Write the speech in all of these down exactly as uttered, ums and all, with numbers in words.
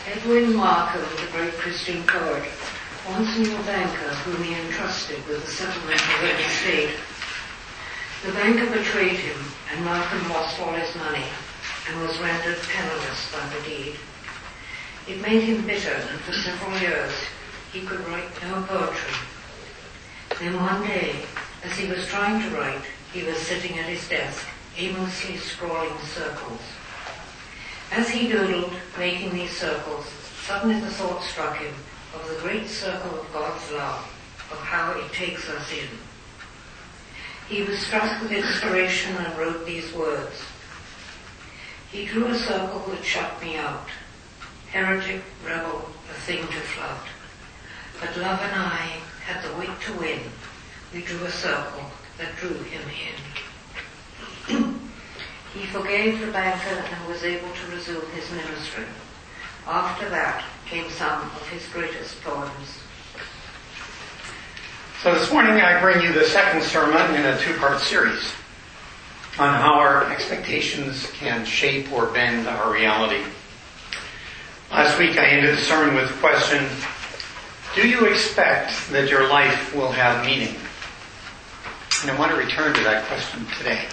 Edwin Markham, the great Christian poet, once knew a banker whom he entrusted with the settlement of an estate. The banker betrayed him, and Markham lost all his money and was rendered penniless by the deed. It made him bitter, and for several years he could write no poetry. Then one day, as he was trying to write, he was sitting at his desk, aimlessly scrawling circles. As he doodled, making these circles, suddenly the thought struck him of the great circle of God's love, of how it takes us in. He was struck with inspiration and wrote these words. He drew a circle that shut me out, heretic, rebel, a thing to flout. But love and I had the wit to win. We drew a circle that drew him in. He forgave the banker and was able to resume his ministry. After that came some of his greatest poems. So this morning I bring you the second sermon in a two-part series on how our expectations can shape or bend our reality. Last week I ended the sermon with the question, do you expect that your life will have meaning? And I want to return to that question today.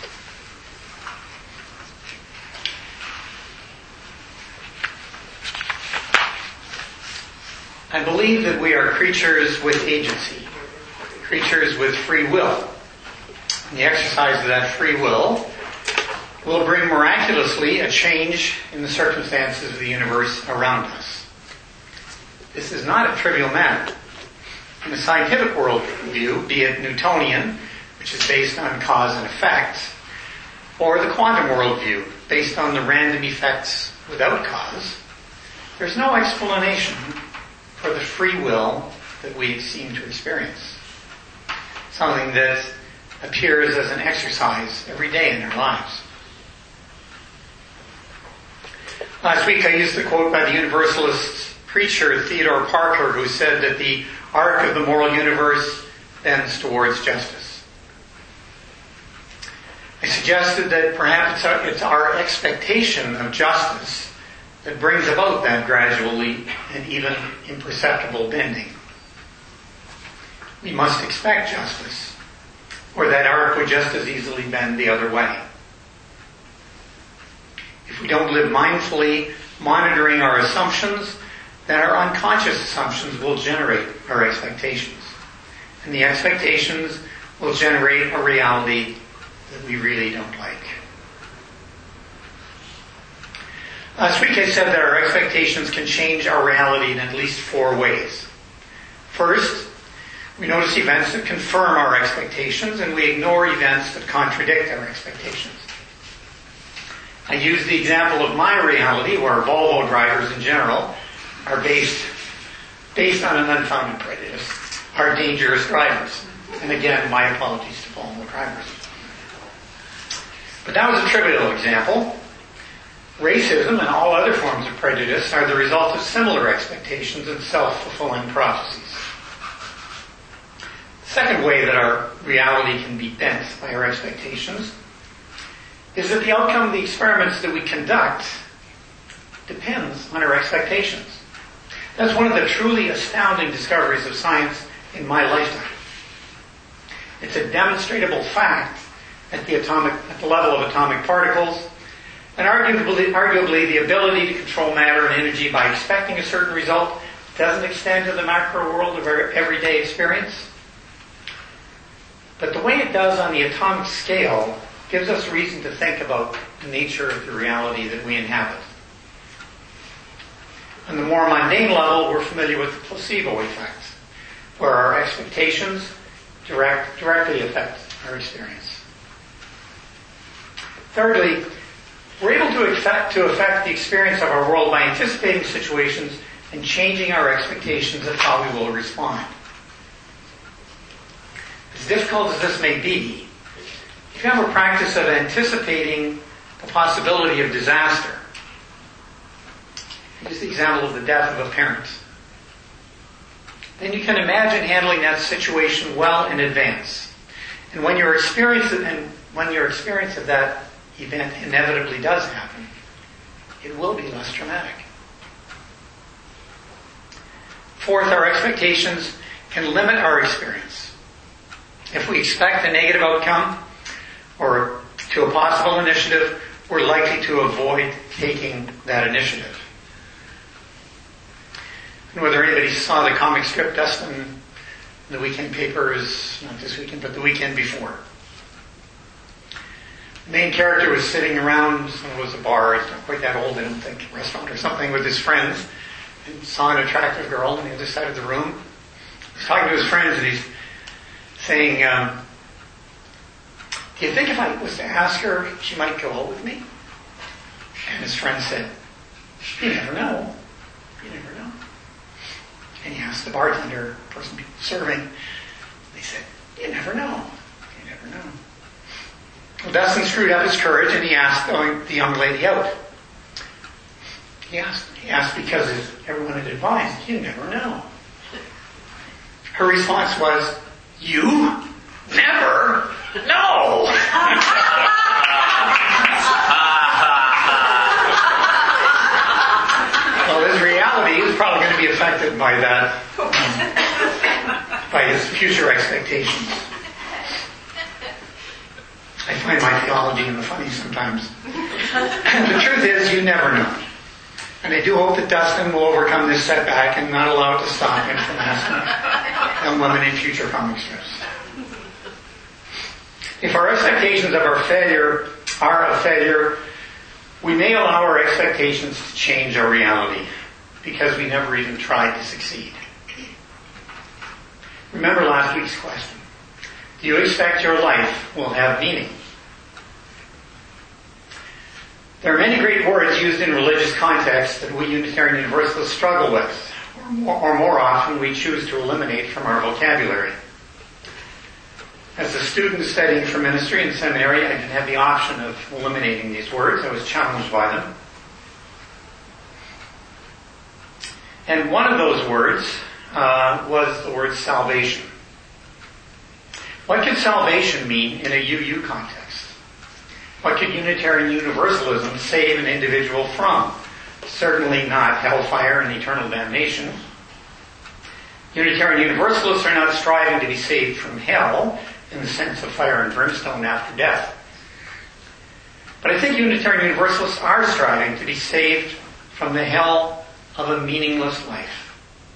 I believe that we are creatures with agency, creatures with free will. And the exercise of that free will will bring miraculously a change in the circumstances of the universe around us. This is not a trivial matter. In the scientific worldview, be it Newtonian, which is based on cause and effect, or the quantum worldview, based on the random effects without cause, there's no explanation for the free will that we seem to experience. Something that appears as an exercise every day in our lives. Last week I used the quote by the Universalist preacher Theodore Parker, who said that the arc of the moral universe bends towards justice. I suggested that perhaps it's our expectation of justice that brings about that gradually and even imperceptible bending. We must expect justice, or that arc would just as easily bend the other way. If we don't live mindfully, monitoring our assumptions, then our unconscious assumptions will generate our expectations. And the expectations will generate a reality that we really don't like. Last week I said that our expectations can change our reality in at least four ways. First, we notice events that confirm our expectations, and we ignore events that contradict our expectations. I used the example of my reality, where Volvo drivers in general are based, based on an unfounded prejudice, are dangerous drivers. And again, my apologies to Volvo drivers. But that was a trivial example. Racism and all other forms of prejudice are the result of similar expectations and self-fulfilling prophecies. The second way that our reality can be bent by our expectations is that the outcome of the experiments that we conduct depends on our expectations. That's one of the truly astounding discoveries of science in my lifetime. It's a demonstrable fact at the atomic, at the level of atomic particles, and arguably, arguably the ability to control matter and energy by expecting a certain result doesn't extend to the macro world of our everyday experience. But the way it does on the atomic scale gives us reason to think about the nature of the reality that we inhabit. On the more mundane level, we're familiar with the placebo effect, where our expectations direct, directly affect our experience. Thirdly, we're able to affect, to affect the experience of our world by anticipating situations and changing our expectations of how we will respond. As difficult as this may be, if you have a practice of anticipating the possibility of disaster, use the example of the death of a parent, then you can imagine handling that situation well in advance. And when your experience and when your experience of that event inevitably does happen, it will be less traumatic. Fourth, our expectations can limit our experience. If we expect a negative outcome or to a possible initiative, we're likely to avoid taking that initiative. And whether anybody saw the comic strip Dustin, the weekend papers, not this weekend, but the weekend before. The main character was sitting around, it was a bar, it's not quite that old, I don't think, restaurant or something, with his friends, and saw an attractive girl on the other side of the room. He's talking to his friends and he's saying, um, do you think if I was to ask her, she might go out with me? And his friend said, you never know. You never know. And he asked the bartender, the person serving, they said, you never know. You never know. Well, Dustin screwed up his courage and he asked the young lady out. He asked, he asked because everyone had advised, you never know. Her response was, you never know. Well, his reality is probably going to be affected by that, by his future expectations. I find my theology in the funny sometimes. The truth is, you never know. And I do hope that Dustin will overcome this setback and not allow it to stop him from asking young women in future comic strips. If our expectations of our failure are a failure, we may allow our expectations to change our reality because we never even tried to succeed. Remember last week's question. Do you expect your life will have meaning? There are many great words used in religious contexts that we Unitarian Universalists struggle with, or more, or more often we choose to eliminate from our vocabulary. As a student studying for ministry in seminary, I didn't have the option of eliminating these words. I was challenged by them. And one of those words uh, was the word salvation. What could salvation mean in a U U context? What could Unitarian Universalism save an individual from? Certainly not hellfire and eternal damnation. Unitarian Universalists are not striving to be saved from hell in the sense of fire and brimstone after death. But I think Unitarian Universalists are striving to be saved from the hell of a meaningless life.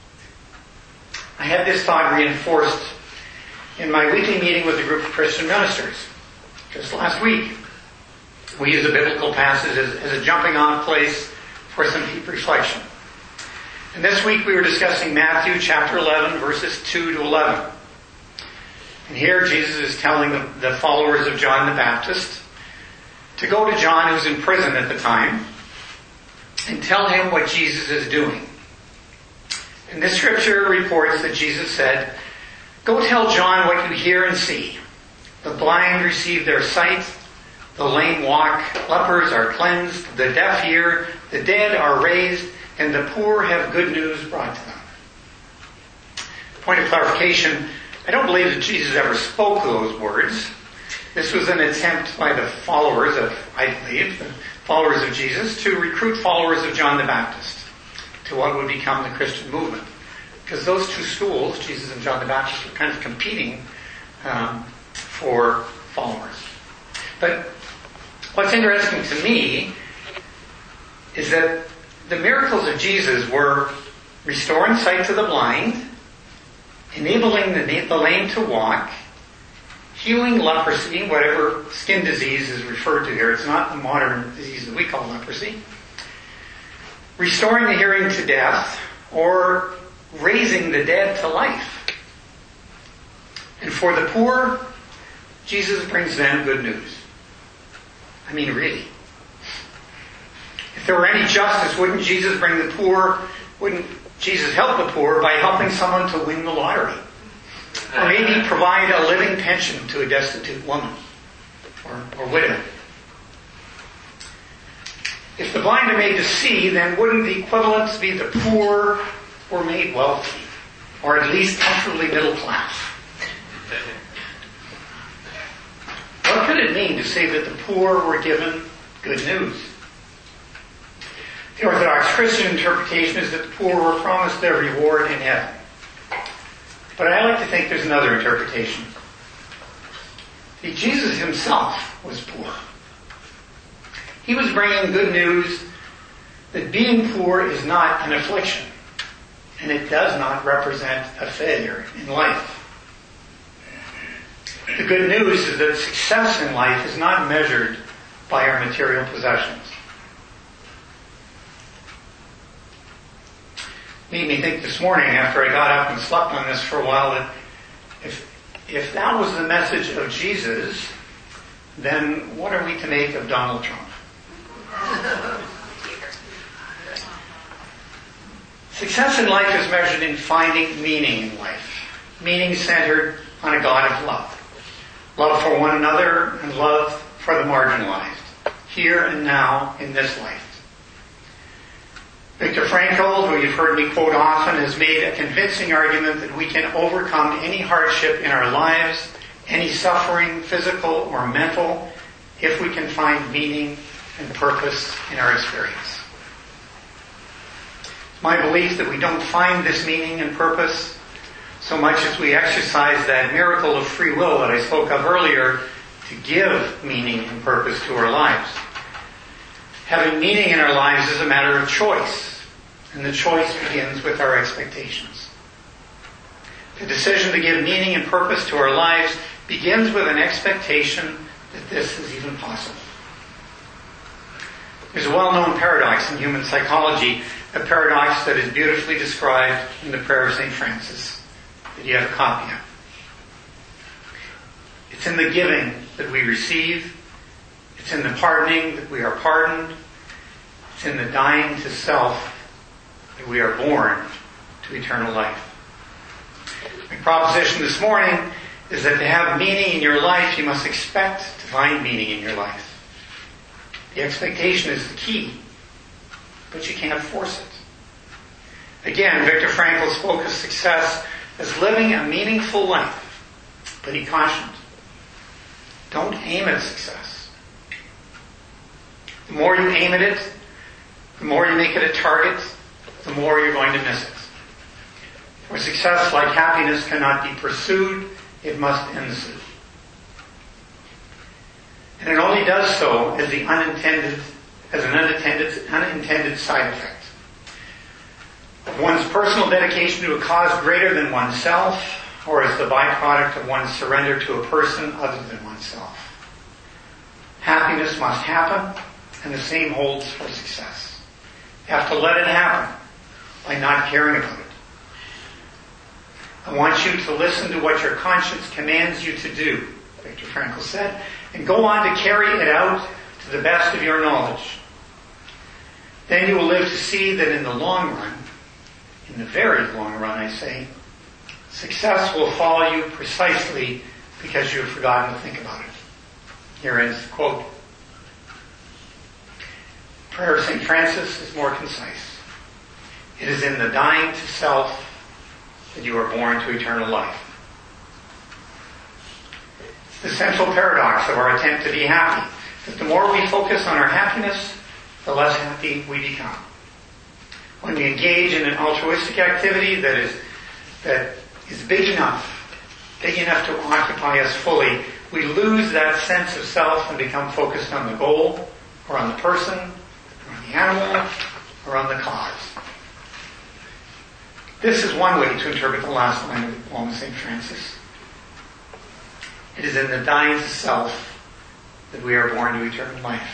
I had this thought reinforced in my weekly meeting with a group of Christian ministers just last week. We use a biblical passage as, as a jumping off place for some deep reflection. And this week we were discussing Matthew chapter eleven, verses two to eleven. And here Jesus is telling the, the followers of John the Baptist to go to John, who's in prison at the time, and tell him what Jesus is doing. And this scripture reports that Jesus said, go tell John what you hear and see. The blind receive their sight, the lame walk, lepers are cleansed, the deaf hear, the dead are raised, and the poor have good news brought to them. Point of clarification, I don't believe that Jesus ever spoke those words. This was an attempt by the followers of, I believe, the followers of Jesus to recruit followers of John the Baptist to what would become the Christian movement. Because those two schools, Jesus and John the Baptist, were kind of competing um, for followers. But what's interesting to me is that the miracles of Jesus were restoring sight to the blind, enabling the, the lame to walk, healing leprosy, whatever skin disease is referred to here. It's not the modern disease that we call leprosy. Restoring the hearing to death, or raising the dead to life. And for the poor, Jesus brings them good news. I mean, really. If there were any justice, wouldn't Jesus bring the poor, wouldn't Jesus help the poor by helping someone to win the lottery? Or maybe provide a living pension to a destitute woman or, or widow? If the blind are made to see, then wouldn't the equivalents be the poor were made wealthy, or at least comfortably middle class? What could it mean to say that the poor were given good news? The Orthodox Christian interpretation is that the poor were promised their reward in heaven. But I like to think there's another interpretation. See, Jesus himself was poor. He was bringing good news that being poor is not an affliction, and it does not represent a failure in life. The good news is that success in life is not measured by our material possessions. Made me think this morning after I got up and slept on this for a while that if if that was the message of Jesus, then what are we to make of Donald Trump? Success in life is measured in finding meaning in life. Meaning centered on a God of love. Love for one another and love for the marginalized. Here and now in this life. Viktor Frankl, who you've heard me quote often, has made a convincing argument that we can overcome any hardship in our lives, any suffering, physical or mental, if we can find meaning and purpose in our experience. It's my belief that we don't find this meaning and purpose so much as we exercise that miracle of free will that I spoke of earlier to give meaning and purpose to our lives. Having meaning in our lives is a matter of choice, and the choice begins with our expectations. The decision to give meaning and purpose to our lives begins with an expectation that this is even possible. There's a well-known paradox in human psychology, a paradox that is beautifully described in the prayer of Saint Francis, that you have a copy of. It's in the giving that we receive. It's in the pardoning that we are pardoned. It's in the dying to self that we are born to eternal life. My proposition this morning is that to have meaning in your life, you must expect to find meaning in your life. The expectation is the key, but you can't force it. Again, Viktor Frankl spoke of success as living a meaningful life, but he cautioned, don't aim at success. The more you aim at it, the more you make it a target, the more you're going to miss it. For success, like happiness, cannot be pursued, it must ensue. And it only does so as the unintended, as an unintended, unintended side effect of one's personal dedication to a cause greater than oneself, or as the byproduct of one's surrender to a person other than oneself. Happiness must happen, and the same holds for success. You have to let it happen by not caring about it. I want you to listen to what your conscience commands you to do, Viktor Frankl said, and go on to carry it out to the best of your knowledge. Then you will live to see that in the long run, in the very long run I say, success will follow you precisely because you have forgotten to think about it. Here ends the quote. Prayer of Saint Francis is more concise. It is in the dying to self that you are born to eternal life. It's the central paradox of our attempt to be happy, that the more we focus on our happiness, the less happy we become. When we engage in an altruistic activity that is that is big enough, big enough to occupy us fully, we lose that sense of self and become focused on the goal, or on the person, or on the animal, or on the cause. This is one way to interpret the last line of the poem of Saint Francis. It is in the dying to self that we are born to eternal life.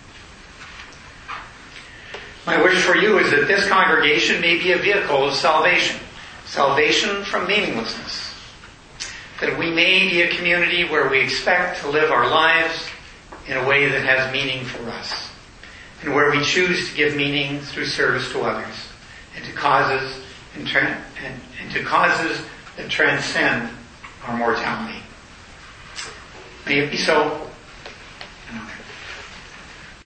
My wish for you is that this congregation may be a vehicle of salvation. Salvation from meaninglessness. That we may be a community where we expect to live our lives in a way that has meaning for us. And where we choose to give meaning through service to others. And to causes, and, tra- and, and to causes that transcend our mortality. May it be so.